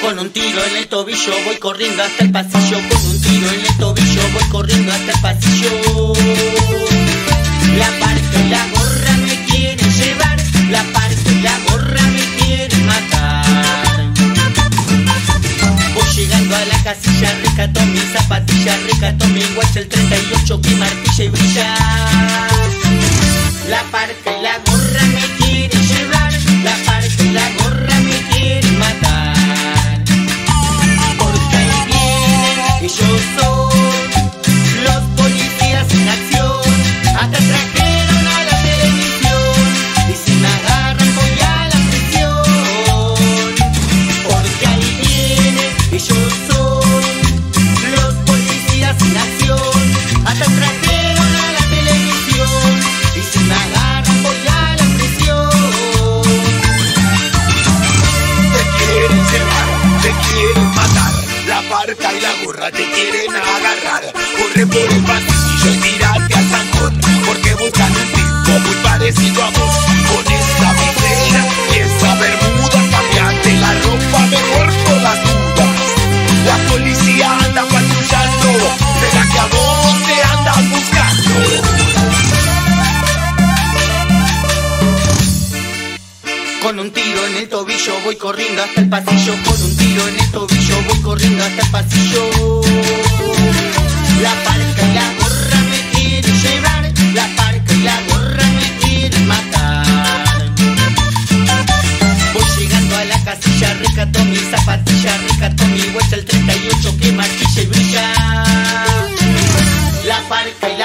Con un tiro en el tobillo voy corriendo hasta el pasillo. Con un tiro en el tobillo voy corriendo hasta el pasillo. La parca y la gorra me quieren llevar. La parca y la gorra me quieren matar. Voy llegando a la casilla, rescato mi zapatilla, rescato mi guacha, el 38 que martilla y brilla. La parca y la gorra me quieren llevar. La parca y la gorra me quieren matar. Porque ahí vienen, ellos son los policías en acción. Hasta trajeron a la televisión. Y si me agarran voy a la prisión. Porque ahí vienen, ellos son los policías en acción. Hasta trajeron a la televisión. Y si me agarran voy a la prisión. Te quieren llevar, te quieren matar. La parca y la gorra te quieren agarrar. Corre por el pasillo y tírate al zambón, porque buscan un tipo muy parecido a vos. Con esa visera y esa bermuda, cambiate la ropa mejor por las dudas. La policía anda patrullando. ¿Será que a vos te andan buscando? Con un tiro en el tobillo voy corriendo hasta el pasillo. Con un tiro en el tobillo voy corriendo hasta el pasillo. La parca y la gorra me quieren llevar. La parca y la gorra me quieren matar. Voy llegando a la casilla, rescato mi zapatilla, rescato mi guacha, el 38 que martilla y brilla. La parca y